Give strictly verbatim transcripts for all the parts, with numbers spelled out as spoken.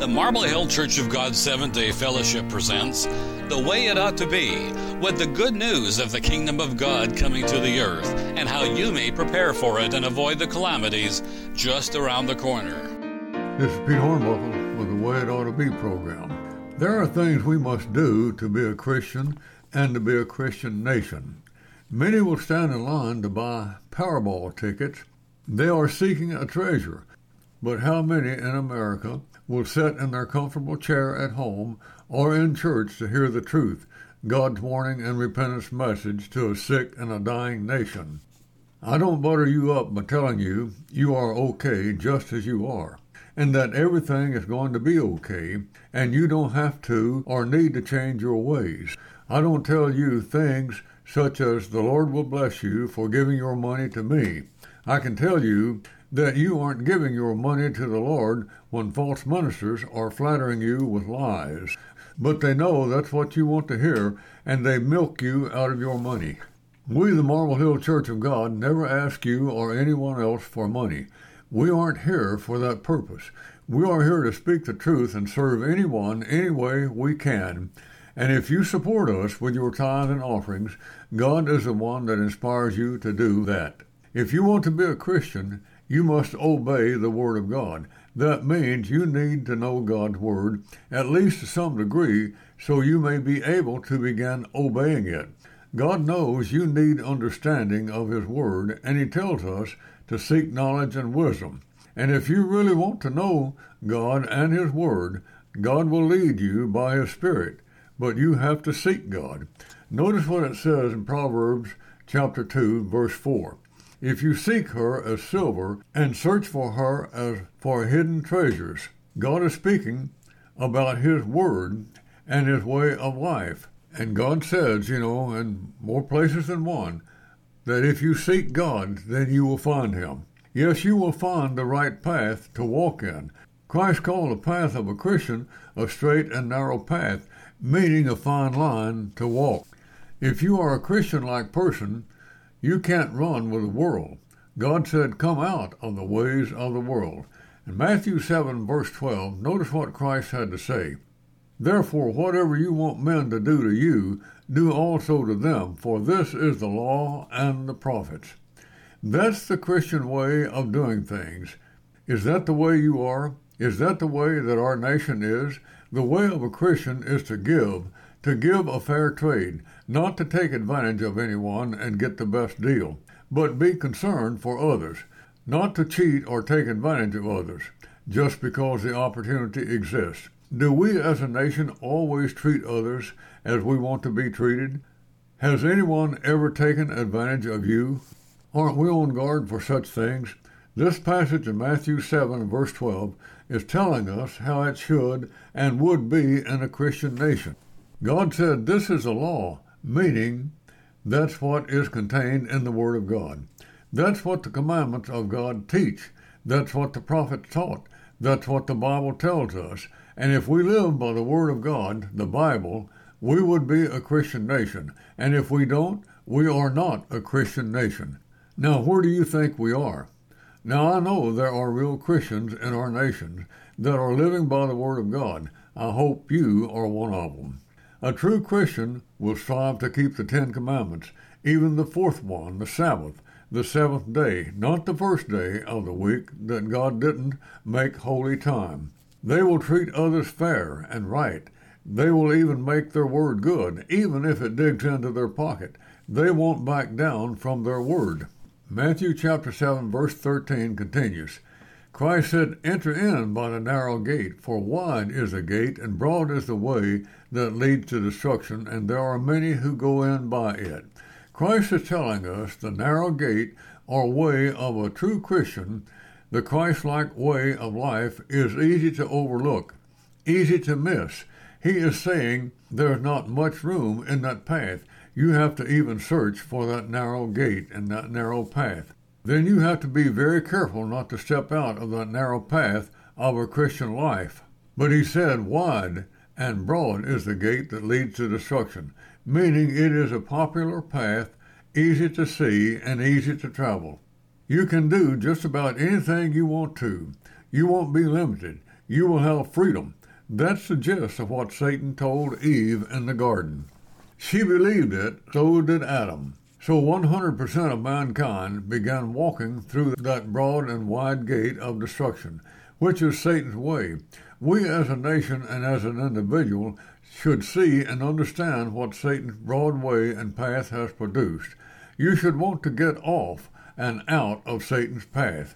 The Marble Hill Church of God Seventh-day Fellowship presents The Way It Ought to Be, with the good news of the kingdom of God coming to the earth and how you may prepare for it and avoid the calamities just around the corner. This is Pete Hornbuckle with the Way It Ought to Be program. There are things we must do to be a Christian and to be a Christian nation. Many will stand in line to buy Powerball tickets. They are seeking a treasure. But how many in America will sit in their comfortable chair at home or in church to hear the truth, God's warning and repentance message to a sick and a dying nation? I don't butter you up by telling you you are okay just as you are, and that everything is going to be okay, and you don't have to or need to change your ways. I don't tell you things such as the Lord will bless you for giving your money to me. I can tell you that you aren't giving your money to the Lord when false ministers are flattering you with lies. But they know that's what you want to hear, and they milk you out of your money. We, the Marble Hill Church of God, never ask you or anyone else for money. We aren't here for that purpose. We are here to speak the truth and serve anyone any way we can. And if you support us with your tithe and offerings, God is the one that inspires you to do that. If you want to be a Christian, you must obey the Word of God. That means you need to know God's Word, at least to some degree, so you may be able to begin obeying it. God knows you need understanding of His Word, and He tells us to seek knowledge and wisdom. And if you really want to know God and His Word, God will lead you by His Spirit, but you have to seek God. Notice what it says in Proverbs chapter two, verse four. If you seek her as silver and search for her as for hidden treasures. God is speaking about His Word and His way of life. And God says, you know, in more places than one, that if you seek God, then you will find Him. Yes, you will find the right path to walk in. Christ called the path of a Christian a straight and narrow path, meaning a fine line to walk. If you are a Christian-like person, you can't run with the world. God said, come out of the ways of the world. In Matthew seven, verse twelve, notice what Christ had to say. Therefore, whatever you want men to do to you, do also to them, for this is the law and the prophets. That's the Christian way of doing things. Is that the way you are? Is that the way that our nation is? The way of a Christian is to give, to give a fair trade, not to take advantage of anyone and get the best deal, but be concerned for others, not to cheat or take advantage of others, just because the opportunity exists. Do we as a nation always treat others as we want to be treated? Has anyone ever taken advantage of you? Aren't we on guard for such things? This passage in Matthew seven, verse twelve, is telling us how it should and would be in a Christian nation. God said this is a law, meaning that's what is contained in the Word of God. That's what the commandments of God teach. That's what the prophets taught. That's what the Bible tells us. And if we live by the Word of God, the Bible, we would be a Christian nation. And if we don't, we are not a Christian nation. Now, where do you think we are? Now, I know there are real Christians in our nation that are living by the Word of God. I hope you are one of them. A true Christian will strive to keep the Ten Commandments, even the fourth one, the Sabbath, the seventh day, not the first day of the week that God didn't make holy time. They will treat others fair and right. They will even make their word good, even if it digs into their pocket. They won't back down from their word. Matthew chapter seven, verse thirteen continues. Christ said, enter in by the narrow gate, for wide is the gate, and broad is the way that leads to destruction, and there are many who go in by it. Christ is telling us the narrow gate, or way of a true Christian, the Christ-like way of life, is easy to overlook, easy to miss. He is saying there's not much room in that path. You have to even search for that narrow gate and that narrow path. Then you have to be very careful not to step out of that narrow path of a Christian life. But he said, wide and broad is the gate that leads to destruction, meaning it is a popular path, easy to see and easy to travel. You can do just about anything you want to. You won't be limited. you will have freedom. That's the gist of what Satan told Eve in the garden. She believed it, so did Adam. So one hundred percent of mankind began walking through that broad and wide gate of destruction, which is Satan's way. We as a nation and as an individual should see and understand what Satan's broad way and path has produced. You should want to get off and out of Satan's path.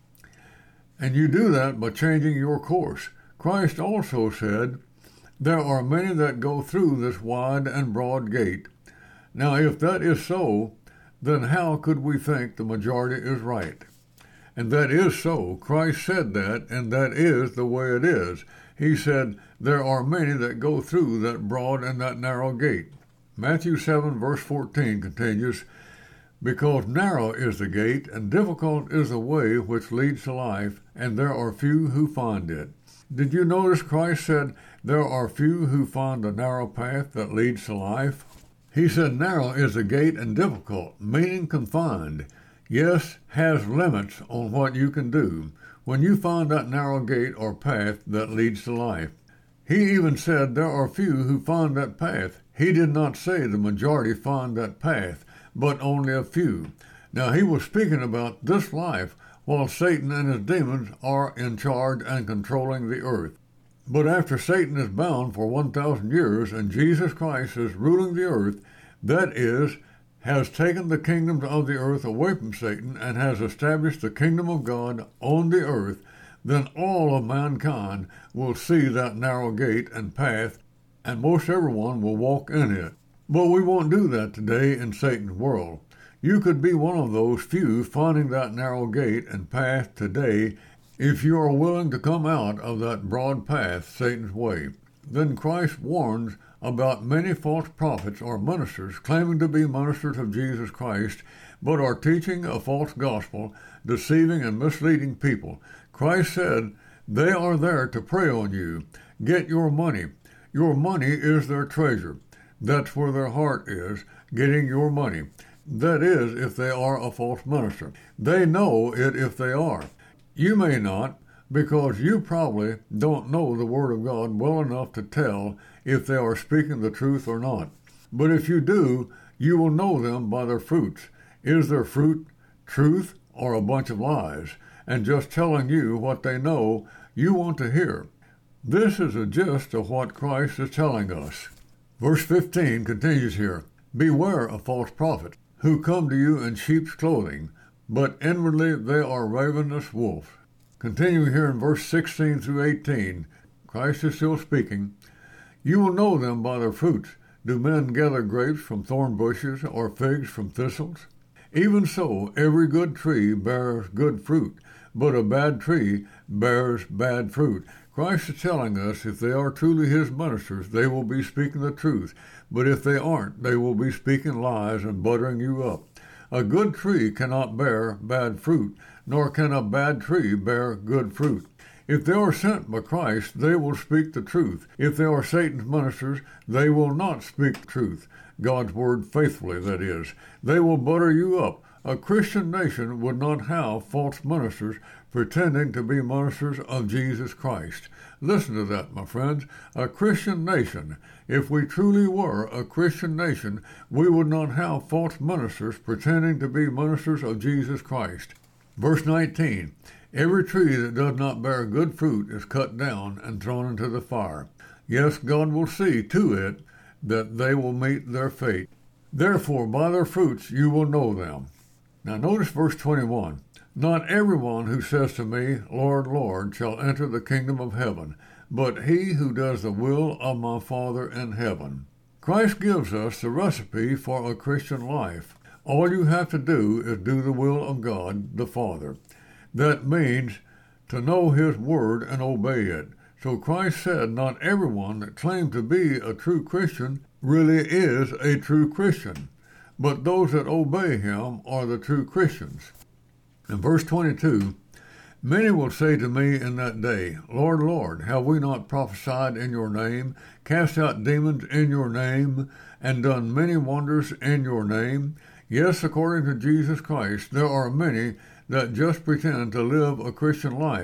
And you do that by changing your course. Christ also said, there are many that go through this wide and broad gate. Now, if that is so, then how could we think the majority is right? And that is so. Christ said that, and that is the way it is. He said, there are many that go through that broad and that narrow gate. Matthew seven, verse fourteen continues, because narrow is the gate, and difficult is the way which leads to life, and there are few who find it. Did you notice Christ said, there are few who find the narrow path that leads to life? He said narrow is the gate and difficult, meaning confined. Yes, has limits on what you can do when you find that narrow gate or path that leads to life. He even said there are few who find that path. He did not say the majority find that path, but only a few. Now he was speaking about this life while Satan and his demons are in charge and controlling the earth. But after Satan is bound for one thousand years and Jesus Christ is ruling the earth, that is, has taken the kingdoms of the earth away from Satan and has established the kingdom of God on the earth, then all of mankind will see that narrow gate and path, and most everyone will walk in it. But we won't do that today in Satan's world. You could be one of those few finding that narrow gate and path today if you are willing to come out of that broad path, Satan's way. Then Christ warns about many false prophets or ministers claiming to be ministers of Jesus Christ, but are teaching a false gospel, deceiving and misleading people. Christ said, they are there to prey on you. Get your money. Your money is their treasure. That's where their heart is, getting your money. That is, if they are a false minister. They know it if they are. You may not, because you probably don't know the Word of God well enough to tell if they are speaking the truth or not. But if you do, you will know them by their fruits. Is their fruit truth or a bunch of lies, and just telling you what they know you want to hear? This is a gist of what Christ is telling us. Verse fifteen continues here, beware of false prophets, who come to you in sheep's clothing, but inwardly they are ravenous wolves. Continuing here in verse sixteen through eighteen, Christ is still speaking. You will know them by their fruits. Do men gather grapes from thorn bushes or figs from thistles? Even so, every good tree bears good fruit, but a bad tree bears bad fruit. Christ is telling us if they are truly his ministers, they will be speaking the truth. But if they aren't, they will be speaking lies and buttering you up. A good tree cannot bear bad fruit, nor can a bad tree bear good fruit. If they are sent by Christ, they will speak the truth. If they are Satan's ministers, they will not speak the truth. God's word faithfully, that is. They will butter you up. A Christian nation would not have false ministers pretending to be ministers of Jesus Christ. Listen to that, my friends. A Christian nation. If we truly were a Christian nation, we would not have false ministers pretending to be ministers of Jesus Christ. Verse nineteen, every tree that does not bear good fruit is cut down and thrown into the fire. Yes, God will see to it that they will meet their fate. Therefore, by their fruits you will know them. Now notice verse twenty-one. Not everyone who says to me, Lord, Lord, shall enter the kingdom of heaven, but he who does the will of my Father in heaven. Christ gives us the recipe for a Christian life. All you have to do is do the will of God, the Father. That means to know his word and obey it. So Christ said not everyone that claimed to be a true Christian really is a true Christian, but those that obey him are the true Christians. In verse twenty-two, many will say to me in that day, Lord, Lord, have we not prophesied in your name, cast out demons in your name, and done many wonders in your name? Yes, according to Jesus Christ, there are many that just pretend to live a Christian life.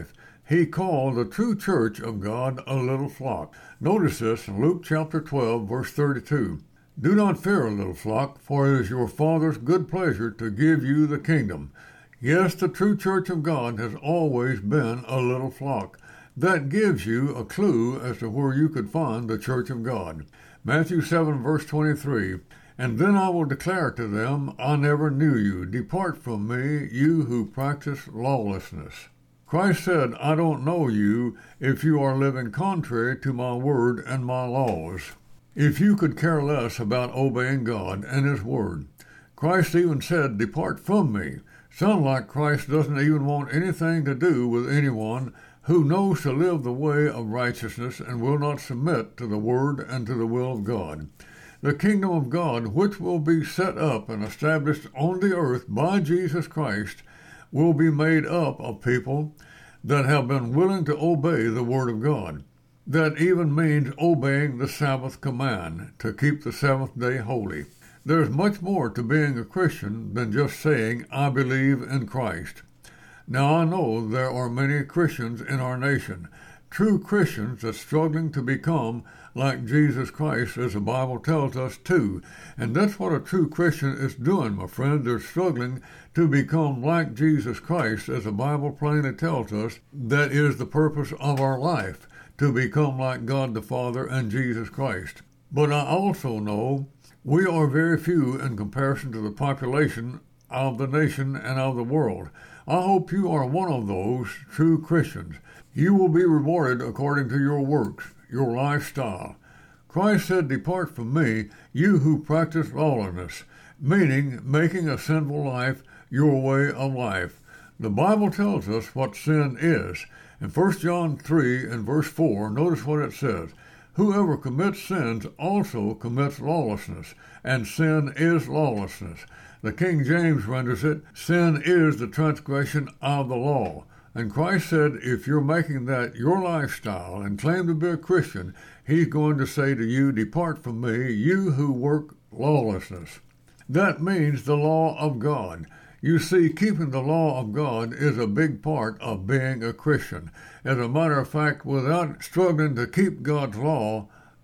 he called the true church of God a little flock. Notice this in Luke chapter twelve, verse thirty-two. Do not fear, little flock, for it is your Father's good pleasure to give you the kingdom. Yes, the true church of God has always been a little flock. That gives you a clue as to where you could find the church of God. Matthew seven, verse twenty-three. And then I will declare to them, I never knew you. Depart from me, you who practice lawlessness. Christ said, I don't know you if you are living contrary to my word and my laws. If you could care less about obeying God and His word. Christ even said, depart from me. Sound like Christ doesn't even want anything to do with anyone who knows to live the way of righteousness and will not submit to the word and to the will of God. The kingdom of God, which will be set up and established on the earth by Jesus Christ, will be made up of people that have been willing to obey the word of God. That even means obeying the Sabbath command to keep the seventh day holy. There's much more to being a Christian than just saying, I believe in Christ. Now I know there are many Christians in our nation, true Christians that's struggling to become like Jesus Christ, as the Bible tells us to. And that's what a true Christian is doing, my friend. They're struggling to become like Jesus Christ, as the Bible plainly tells us. That is the purpose of our life, to become like God the Father and Jesus Christ. But I also know we are very few in comparison to the population of the nation and of the world. I hope you are one of those true Christians. You will be rewarded according to your works, your lifestyle. Christ said, depart from me, you who practice lawlessness, meaning making a sinful life your way of life. The Bible tells us what sin is. In First John three and verse four, notice what it says. Whoever commits sins also commits lawlessness, and sin is lawlessness. The King James renders it, sin is the transgression of the law. And Christ said, if you're making that your lifestyle and claim to be a Christian, He's going to say to you, depart from me, you who work lawlessness. That means the law of God. You see, keeping the law of God is a big part of being a Christian. As a matter of fact, without struggling to keep God's law,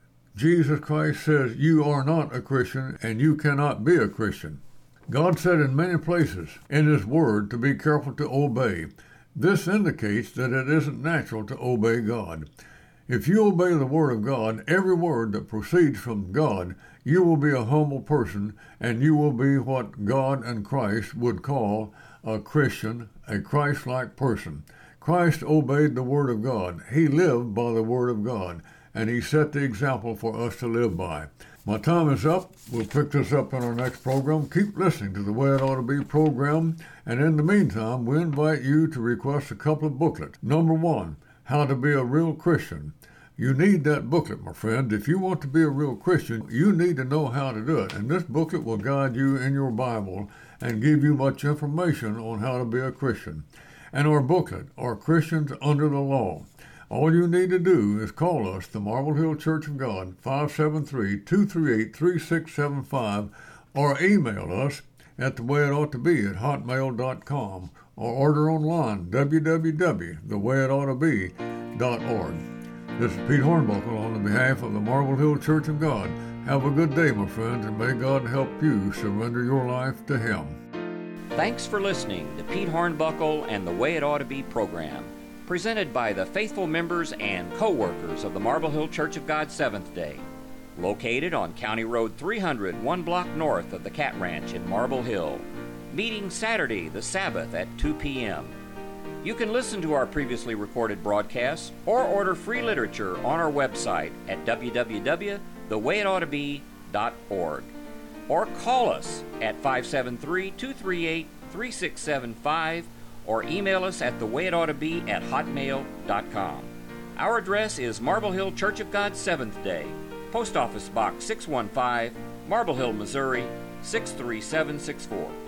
Jesus Christ says you are not a Christian and you cannot be a Christian. God said in many places in His Word to be careful to obey. This indicates that it isn't natural to obey God. If you obey the Word of God, every word that proceeds from God, you will be a humble person, and you will be what God and Christ would call a Christian, a Christ-like person. Christ obeyed the Word of God. He lived by the Word of God, and He set the example for us to live by. My time is up. We'll pick this up in our next program. Keep listening to the Way It Ought to Be program, and in the meantime, we invite you to request a couple of booklets. Number one, How to Be a Real Christian. You need that booklet, my friend. If you want to be a real Christian, you need to know how to do it. And this booklet will guide you in your Bible and give you much information on how to be a Christian. And our booklet, Are Christians Under the Law? All you need to do is call us, the Marble Hill Church of God, five seven three, two three eight, three six seven five, or email us at the way it ought to be at hotmail dot com, or order online, w w w dot the way it ought to be dot org. This is Pete Hornbuckle on the behalf of the Marble Hill Church of God. Have a good day, my friends, and may God help you surrender your life to Him. Thanks for listening to Pete Hornbuckle and the Way It Ought to Be program, presented by the faithful members and co-workers of the Marble Hill Church of God Seventh Day, located on County Road three hundred, one block north of the Cat Ranch in Marble Hill, meeting Saturday the Sabbath at two p.m. You can listen to our previously recorded broadcasts or order free literature on our website at w w w dot the way it ought to be dot org, or call us at five seven three, two three eight, three six seven five, or email us at the way it ought to be at hotmail dot com. Our address is Marble Hill Church of God Seventh Day, Post Office Box six one five, Marble Hill, Missouri six three seven six four.